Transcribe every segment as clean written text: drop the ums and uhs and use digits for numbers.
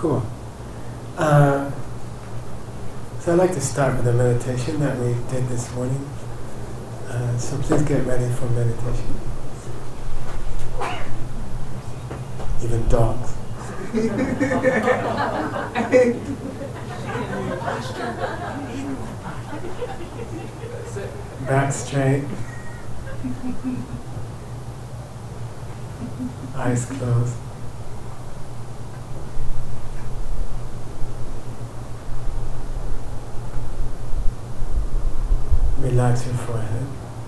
Cool. So I'd like to start with a meditation that we did this morning. So please get ready for meditation. Even dogs. Back straight. Eyes closed. Relax your forehead.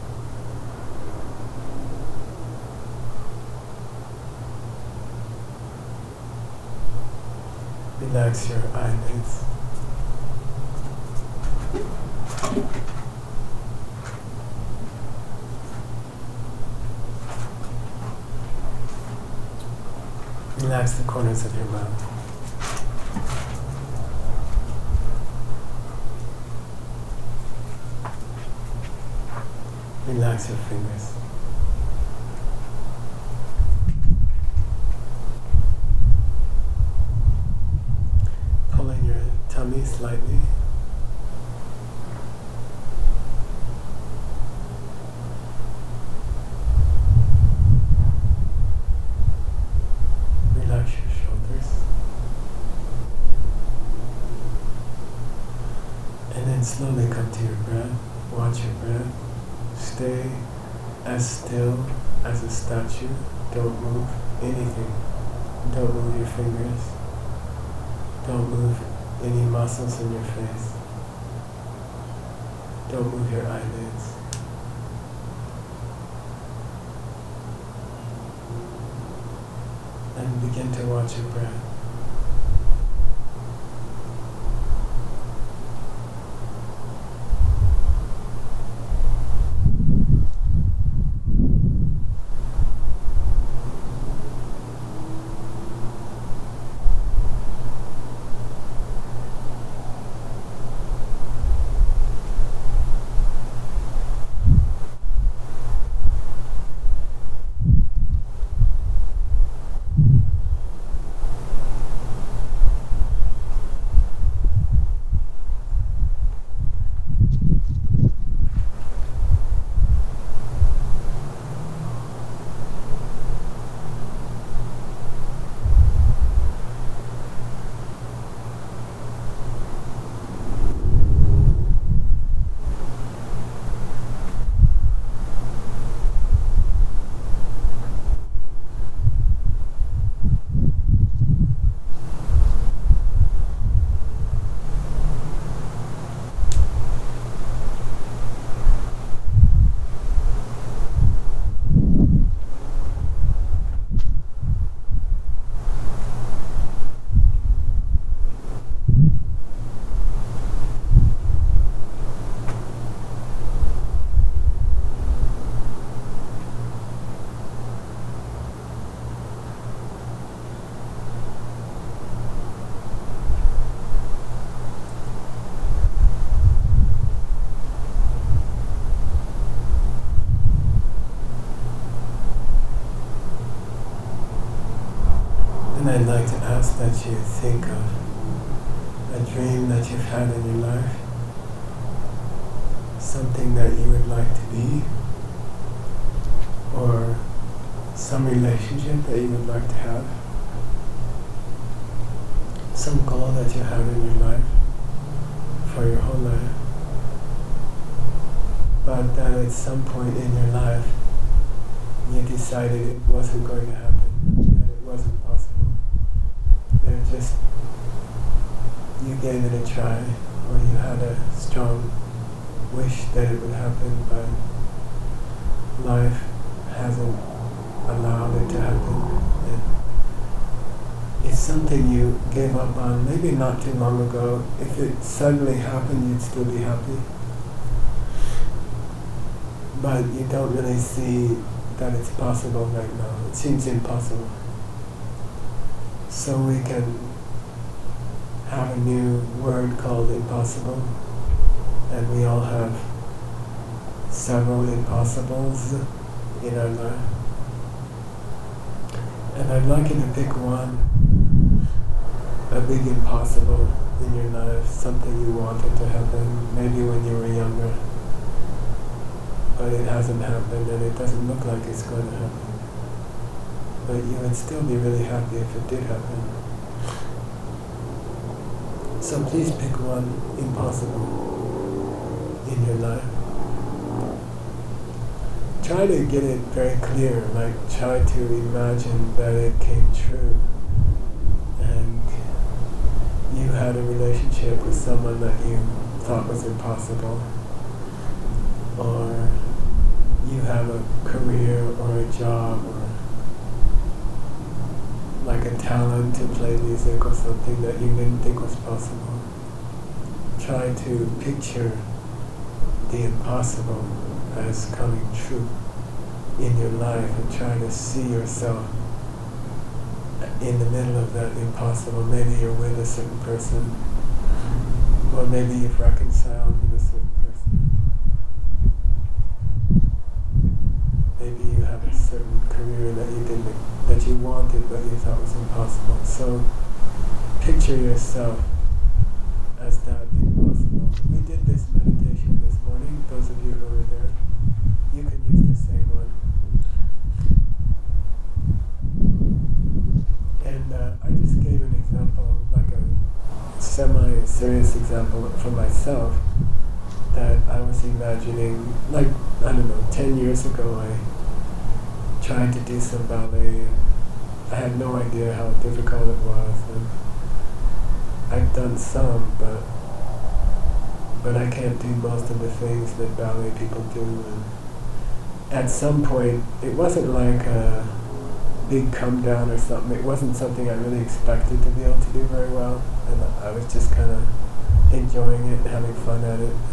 Relax your eyelids. Relax the corners of your mouth. Relax your fingers. Pull in your tummy slightly. Relax your shoulders. And then slowly come to your breath. Watch your breath. Stay as still as a statue. Don't move anything. Don't move your fingers. Don't move any muscles in your face. Don't move your eyelids. And begin to watch your breath. And I'd like to ask that you think of a dream that you've had in your life, something that you would like to be, or some relationship that you would like to have, some goal that you have in your life for your whole life, but that at some point in your life you decided it wasn't going to happen, that it wasn't possible. Just you gave it a try, or you had a strong wish that it would happen, but life hasn't allowed it to happen. And it's something you gave up on maybe not too long ago. If it suddenly happened, you'd still be happy. But you don't really see that it's possible right now. It seems impossible. So we can have a new word called impossible, and we all have several impossibles in our life. And I'd like you to pick one, a big impossible in your life, something you wanted to happen, maybe when you were younger, but it hasn't happened and it doesn't look like it's going to happen. But you would still be really happy if it did happen. So please pick one impossible in your life. Try to get it very clear, like try to imagine that it came true and you had a relationship with someone that you thought was impossible, or you have a career or a job or like a talent to play music or something that you didn't think was possible. Try to picture the impossible as coming true in your life and try to see yourself in the middle of that impossible. Maybe you're with a certain person, or maybe you've reconciled with a certain person. Maybe you have a certain career that you wanted but you thought was impossible. So picture yourself as that impossible. We did this meditation this morning, those of you who were there. You can use the same one. And I just gave an example, like a semi-serious example for myself, that I was imagining, like, I don't know, 10 years ago I tried to do some ballet and I had no idea how difficult it was, and I've done some, but I can't do most of the things that ballet people do. And at some point, it wasn't like a big come down or something. It wasn't something I really expected to be able to do very well, and I was just kind of enjoying it and having fun at it.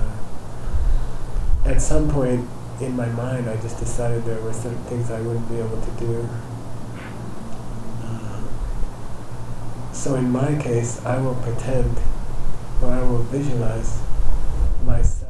And at some point in my mind, I just decided there were certain things I wouldn't be able to do. So in my case, I will pretend, or I will visualize myself,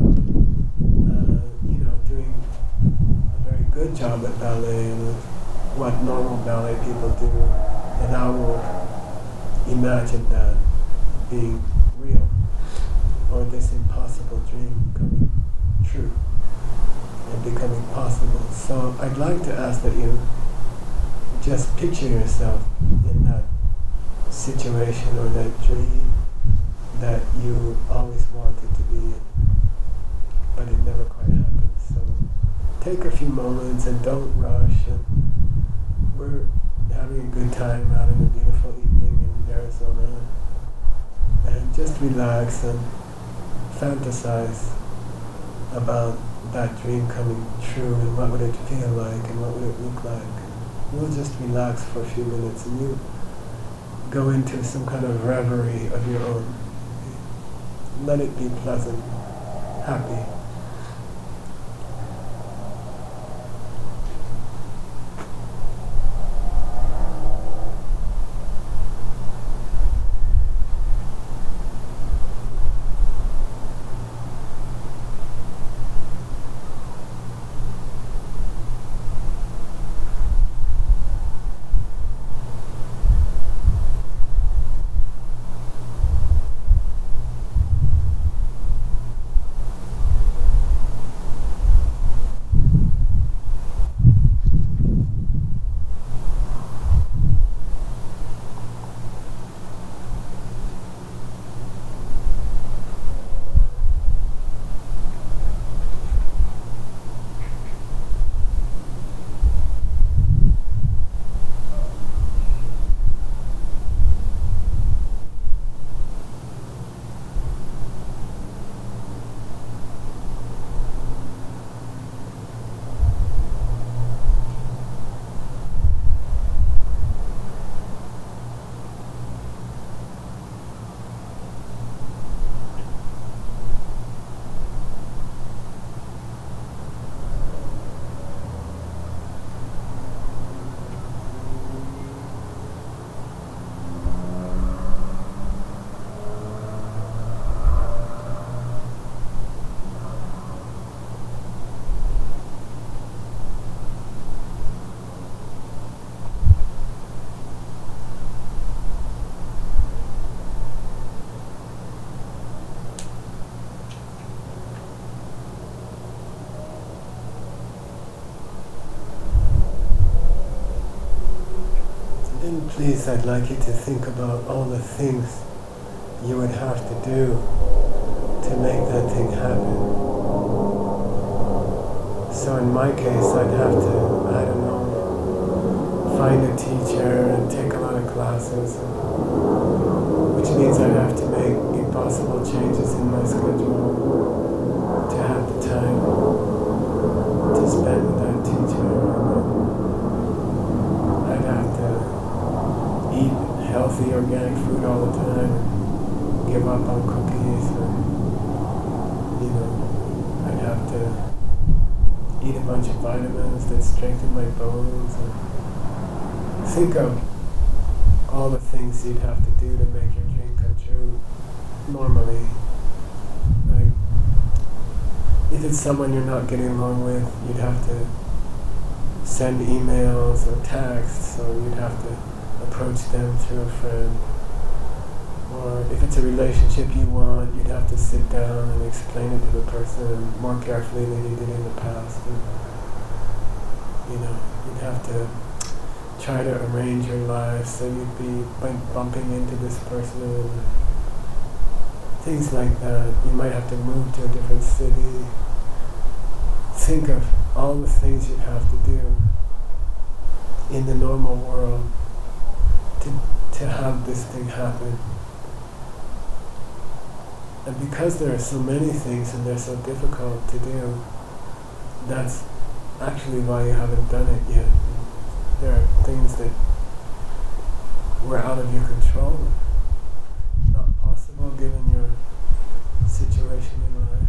doing a very good job at ballet and what normal ballet people do, and I will imagine that being real, or this impossible dream coming true and becoming possible. So I'd like to ask that you just picture yourself in that situation or that dream that you always wanted to be in, but it never quite happened. So take a few moments and don't rush. And we're having a good time out in a beautiful evening in Arizona. And just relax and fantasize about that dream coming true and what would it feel like and what would it look like. You'll just relax for a few minutes and you go into some kind of reverie of your own. Let it be pleasant, happy. Then please, I'd like you to think about all the things you would have to do to make that thing happen. So in my case, I'd have to, I don't know, find a teacher and take a lot of classes, which means I'd have to make impossible changes in my schedule to have the time to spend with that teacher. I'd have to eat healthy organic food all the time, give up on cookies, and, I'd have to eat a bunch of vitamins that strengthen my bones. And think of all the things you'd have to do to make your dream come true normally. Like, if it's someone you're not getting along with, you'd have to send emails or texts, or you'd have to approach them through a friend. Or if it's a relationship you want, you'd have to sit down and explain it to the person more carefully than you did in the past. And, you'd have to try to arrange your life so you'd be bumping into this person. Things like that. You might have to move to a different city. Think of all the things you'd have to do in the normal world to have this thing happen. And because there are so many things and they're so difficult to do, that's actually why you haven't done it yet. There are things that were out of your control, not possible given your situation in life.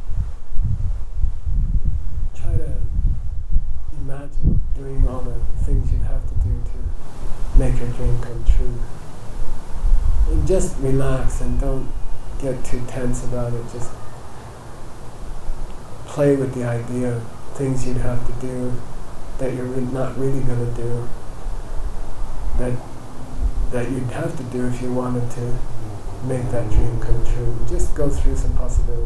Try to imagine doing all the things you'd have to do to make your dream come true. And just relax and don't get too tense about it. Just play with the idea of things you'd have to do that you're not really going to do, that you'd have to do if you wanted to make that dream come true. Just go through some possibilities.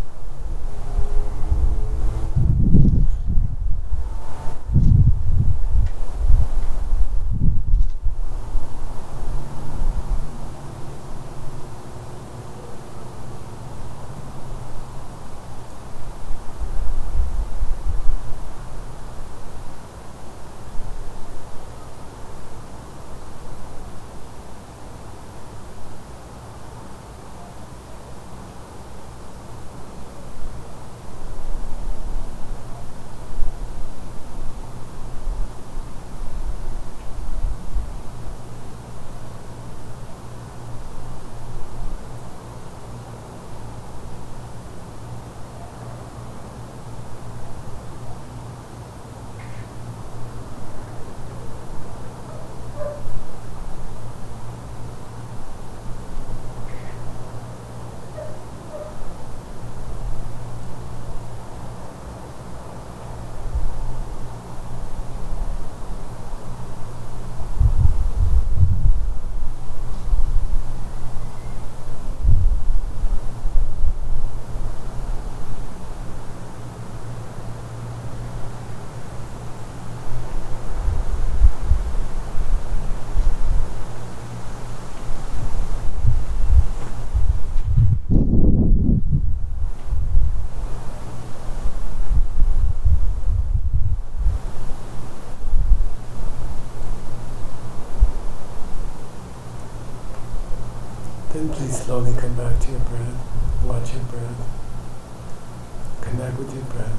Then please slowly come back to your breath. Watch your breath. Connect with your breath.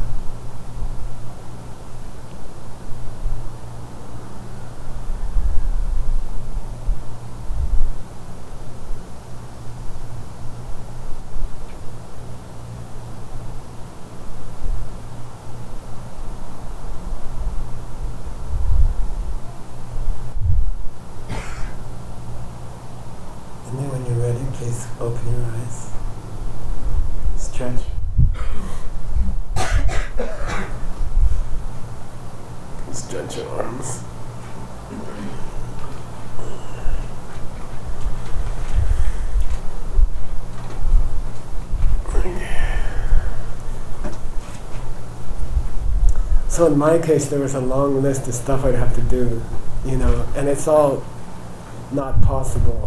Please open your eyes. Stretch. Stretch your arms. So in my case, there was a long list of stuff I'd have to do, and it's all not possible.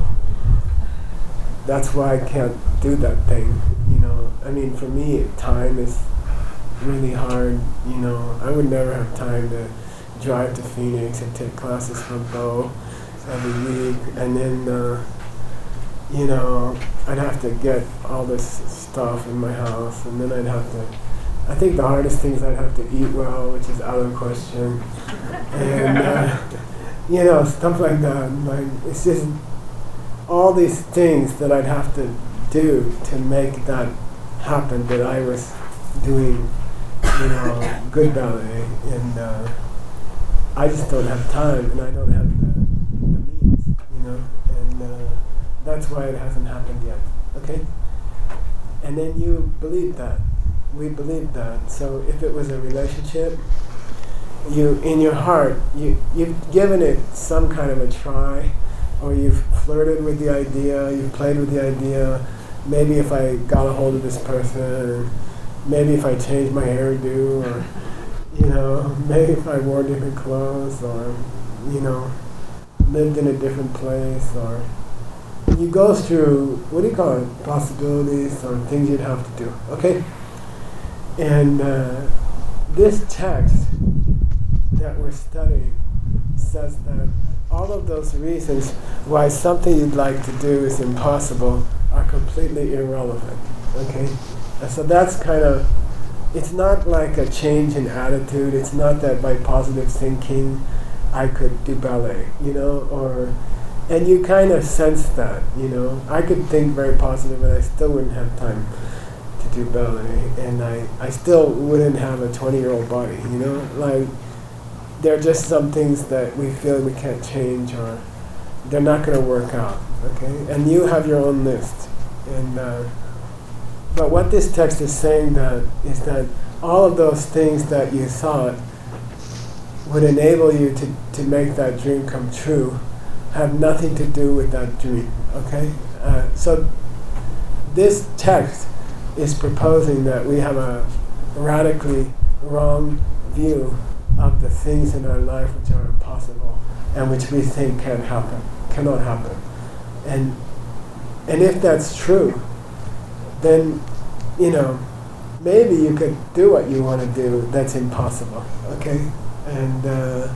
That's why I can't do that thing, you know. I mean, for me, time is really hard, you know. I would never have time to drive to Phoenix and take classes from Bo every week, and then, you know, I'd have to get all this stuff in my house, and then I'd have to, I think the hardest thing is I'd have to eat well, which is out of the question, and, you know, stuff like that. Like, it's just all these things that I'd have to do to make that happen, that I was doing, you know, good ballet, and I just don't have time, and I don't have the means, you know, and that's why it hasn't happened yet, okay? And then you believe that. We believe that. So if it was a relationship, you, in your heart, you've given it some kind of a try, or you've flirted with the idea, you've played with the idea, maybe if I got a hold of this person, or maybe if I changed my hairdo, or, you know, maybe if I wore different clothes, or, you know, lived in a different place, or you go through, what do you call it, possibilities or things you'd have to do, okay? And this text that we're studying says that all of those reasons why something you'd like to do is impossible are completely irrelevant, okay? And so that's kind of, it's not like a change in attitude. It's not that by positive thinking I could do ballet, you know, or, and you kind of sense that, you know. I could think very positive and I still wouldn't have time to do ballet, and I still wouldn't have a 20-year-old body, you know. Like, there are just some things that we feel we can't change, or they're not going to work out, okay? And you have your own list. And but what this text is saying that is that all of those things that you thought would enable you to make that dream come true have nothing to do with that dream, okay? So this text is proposing that we have a radically wrong view of the things in our life which are impossible and which we think cannot happen. And if that's true, then, you know, maybe you could do what you want to do that's impossible, okay? And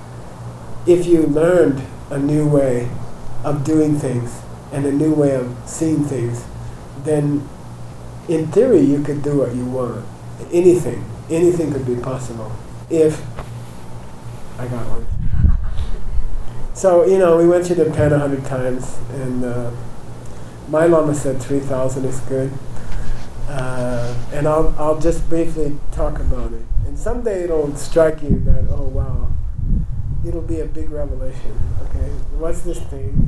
if you learned a new way of doing things and a new way of seeing things, then in theory you could do what you want. Anything could be possible if I got one. So, you know, we went to Japan 100 times, and my Lama said 3,000 is good. And I'll just briefly talk about it. And someday it'll strike you that, oh wow, it'll be a big revelation. Okay, what's this thing?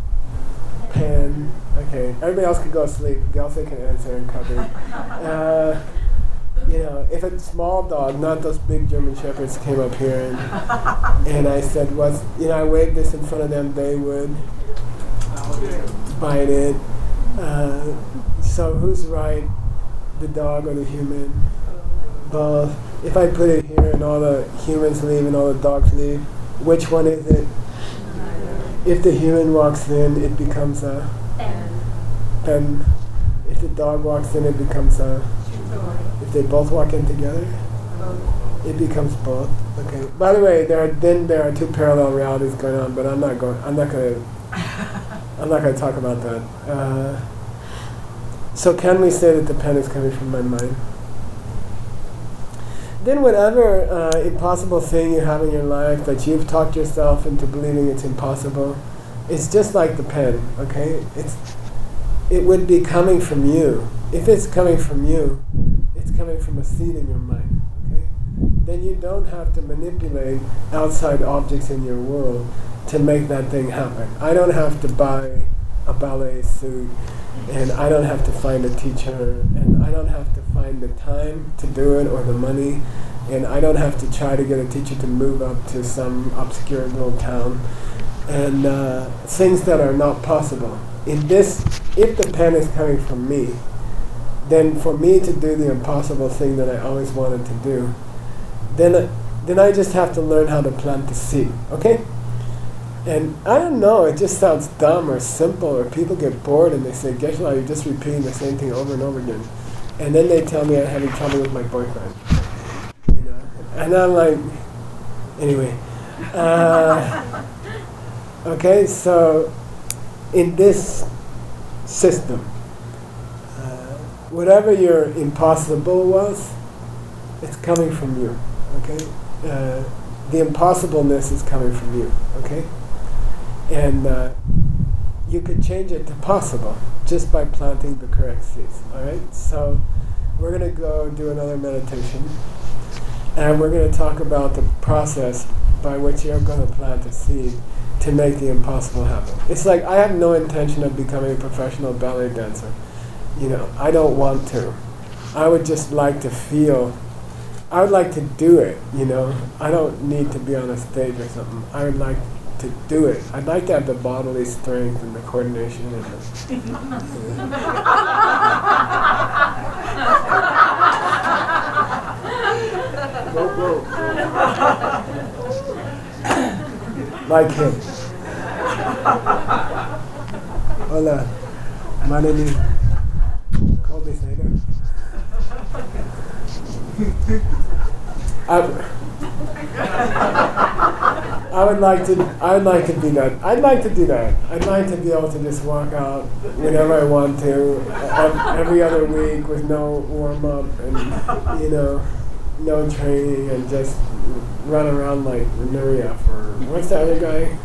Pen. Okay, everybody else can go to sleep. Gelsey can answer and cover. You know, if a small dog, not those big German Shepherds, came up here and I said, I waved this in front of them, they would bite it. So who's right, the dog or the human? Both. If I put it here and all the humans leave and all the dogs leave, which one is it? If the human walks in, it becomes a pen. If the dog walks in, it becomes a... If they both walk in together, it becomes both. Okay. By the way, there are two parallel realities going on, but I'm not going to talk about that. So can we say that the pen is coming from my mind? Then whatever impossible thing you have in your life that you've talked yourself into believing it's impossible, it's just like the pen, okay? It would be coming from you. If it's coming from you, it's coming from a seed in your mind, okay? Then you don't have to manipulate outside objects in your world to make that thing happen. I don't have to buy a ballet suit, and I don't have to find a teacher, and I don't have to find the time to do it or the money, and I don't have to try to get a teacher to move up to some obscure little town, and things that are not possible. If the pen is coming from me, then for me to do the impossible thing that I always wanted to do, then I just have to learn how to plant the seed, okay? And I don't know, it just sounds dumb or simple, or people get bored and they say, Geshe-la, you're just repeating the same thing over and over again. And then they tell me I'm having trouble with my boyfriend. You know? And I'm like, anyway. Okay, so in this system, whatever your impossible was, it's coming from you, okay? The impossibleness is coming from you, okay? And you could change it to possible just by planting the correct seeds, all right? So we're going to go do another meditation, and we're going to talk about the process by which you're going to plant a seed to make the impossible happen. It's like, I have no intention of becoming a professional ballet dancer. You know, I don't want to. I would just like to feel, I would like to do it, you know. I don't need to be on a stage or something. I would like to do it. I'd like to have the bodily strength and the coordination and the go. Like him. Hola, my name is Colby Seder. I would like to do that. I'd like to do that. I'd like to be able to just walk out whenever I want to, every other week with no warm up and, you know, no training, and just run around like Nuria for, what's the other guy?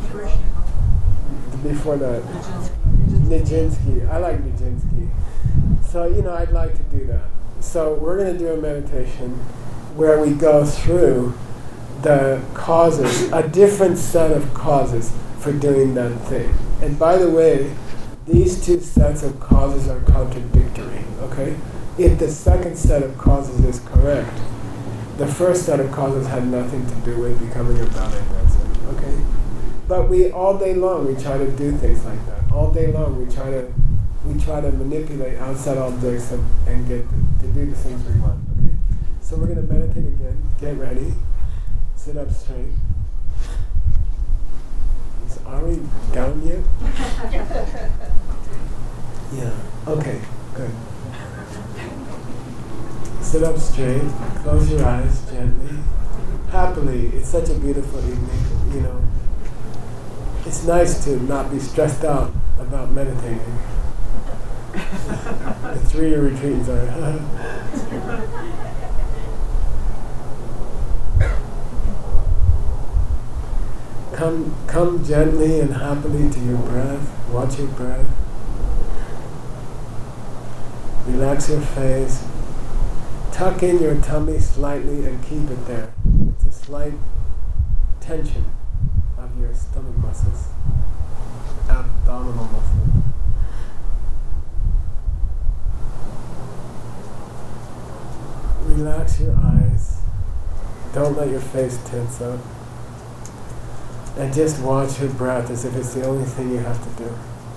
Before that. Nijinsky. I like Nijinsky. So, you know, I'd like to do that. So we're going to do a meditation where we go through the causes, a different set of causes for doing that thing. And by the way, these two sets of causes are contradictory, okay? If the second set of causes is correct, the first set of causes had nothing to do with becoming a ballet dancer, okay? But we, all day long, we try to do things like that. All day long, we try to manipulate outside objects and get to do the things we want, okay? So we're going to meditate again. Get ready. Sit up straight. Are we down yet? Yeah. Okay, good. Sit up straight. Close your eyes gently. Happily. It's such a beautiful evening, you know. It's nice to not be stressed out about meditating. The 3-year retreats are... Come gently and happily to your breath. Watch your breath. Relax your face. Tuck in your tummy slightly and keep it there. It's a slight tension of your stomach muscles, abdominal muscles. Relax your eyes. Don't let your face tense up. And just watch your breath as if it's the only thing you have to do.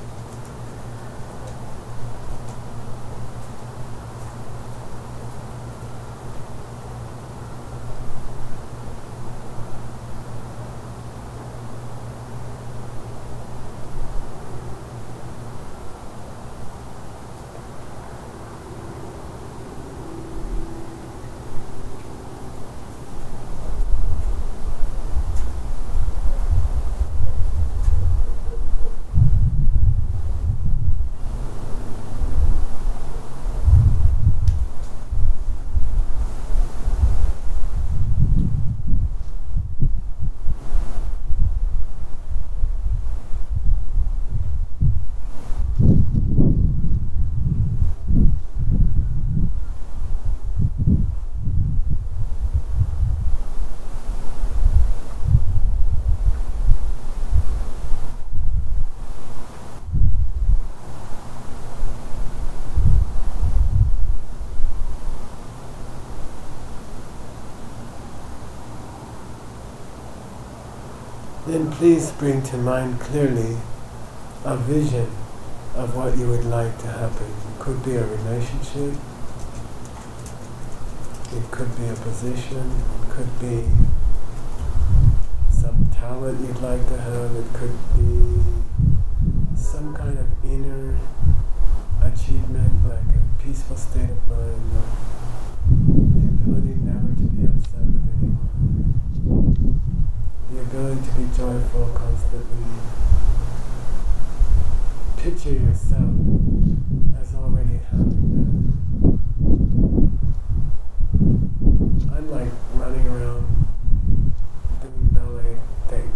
Then please bring to mind clearly a vision of what you would like to happen. It could be a relationship, it could be a position, it could be something talent you'd like to have. It could be some kind of inner achievement, like a peaceful state of mind, or the ability never to be upset with anyone, the ability to be joyful constantly. Picture yourself as already having that. I'm like running around doing ballet things.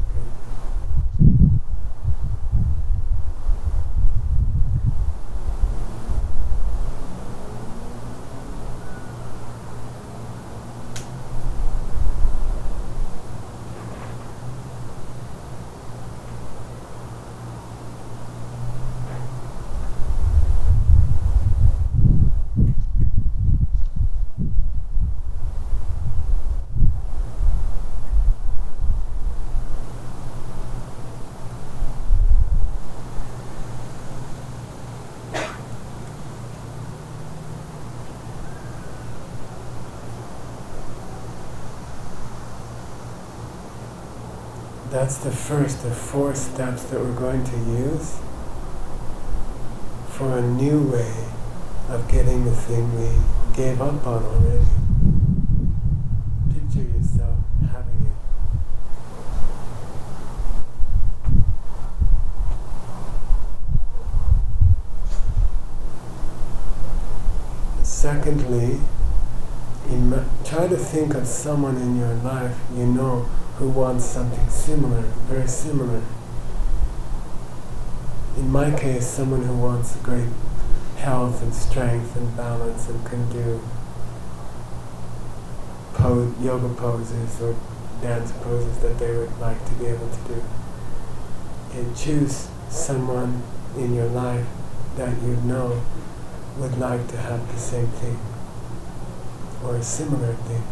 That's the first of 4 steps that we're going to use for a new way of getting the thing we gave up on already. Picture yourself having it. Secondly, try to think of someone in your life you know who wants something similar, very similar. In my case, someone who wants great health and strength and balance and can do yoga poses or dance poses that they would like to be able to do. And choose someone in your life that you know would like to have the same thing or a similar thing.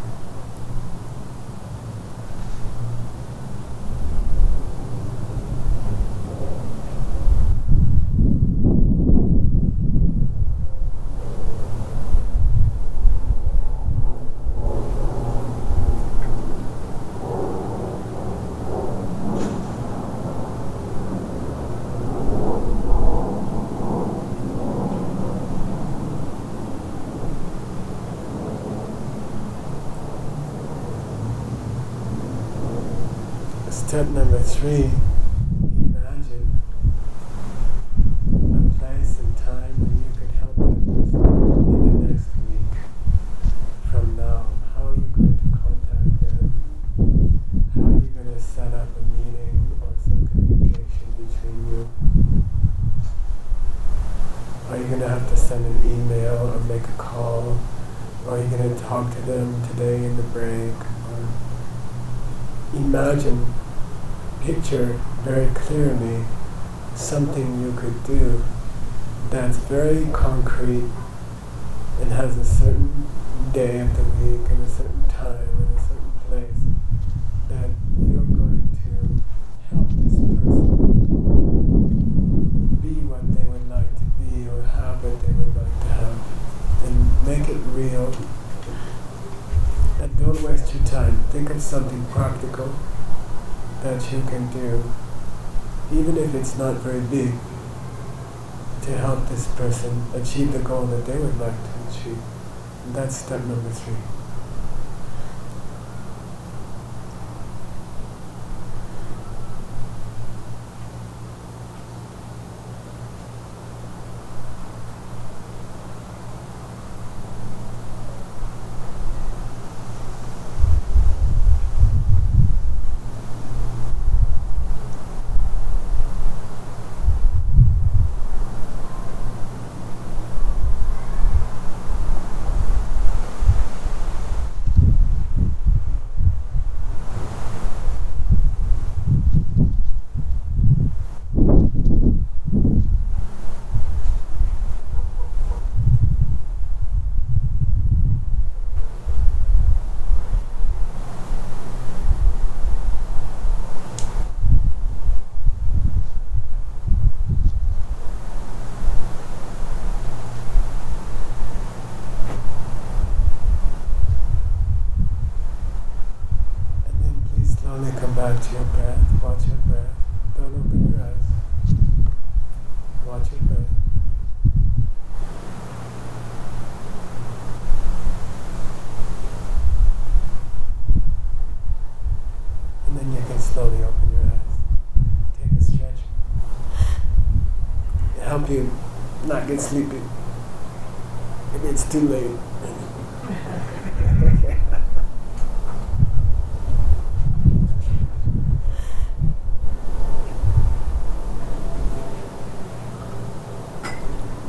Step number 3, imagine a place and time when you could help that person in the next week from now. How are you going to contact them? How are you going to set up a meeting or some communication between you? Are you going to have to send an email or make a call? Or are you going to talk to them today in the break? Or imagine, picture very clearly something you could do that's very concrete and has a certain day of the week and a certain time and a certain place that you're going to help this person be what they would like to be or have what they would like to have, and make it real. And don't waste your time. Think of something practical that you can do, even if it's not very big, to help this person achieve the goal that they would like to achieve. And that's step number 3. Watch your breath. Don't open your eyes. Watch your breath. And then you can slowly open your eyes. Take a stretch. It'll help you not get sleepy if it's too late.